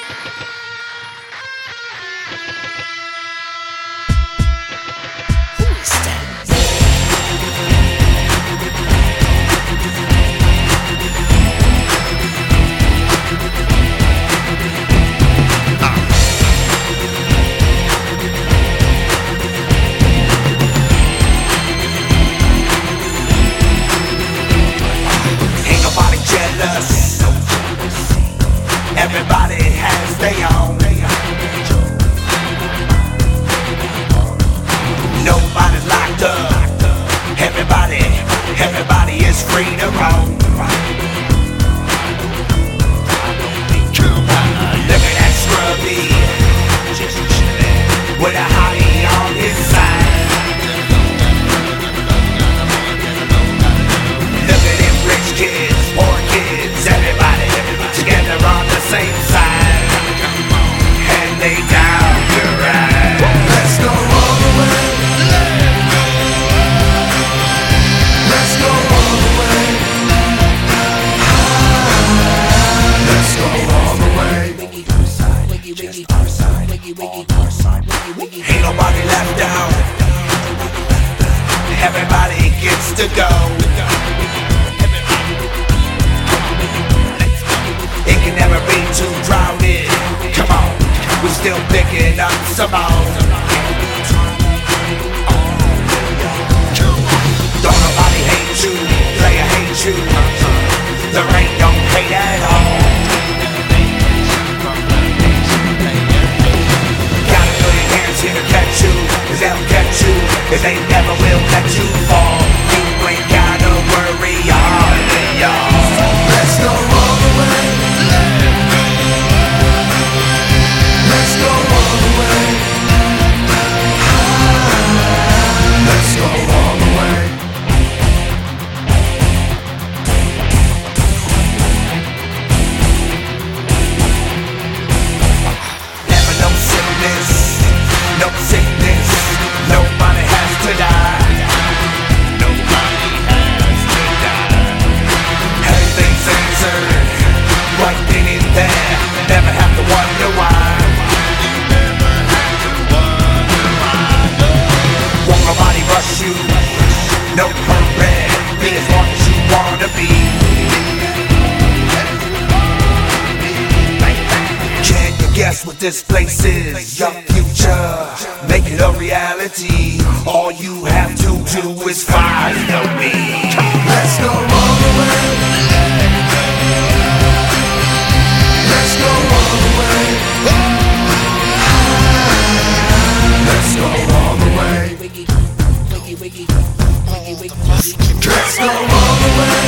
Everybody has their own. Nobody's locked up. Everybody is free to roam. Look at that scrubby with a hottie on his side. Look at them rich kids, poor kids, everybody together on the same side, and they down to ride. Let's go all the way. Let's go all the way. Let's go all the way. Just our side, all our side. Ain't nobody left out. Everybody gets to go. It can never be too crowded. Come on, we're still picking up some more. Don't nobody hate you, player hate you. The rain don't hate at all. Got a million hands here to catch you, 'cause they'll catch you, 'cause they never will let you fall. You ain't gotta worry, y'all. Let's go all the way. Let's go all the way. Let's go all the way. Never no sickness, no sickness. Nobody has to die. Nobody has to die. Everything's answered right then and there. Never have to wonder why. Won't nobody rush you, no hurry. Be as long as you wanna be. Can you guess what this place is? Your future, make it a reality. All you have to do is follow me. Let's go all the way. Let's go all the way. Let's go all the way. Let's go all the way.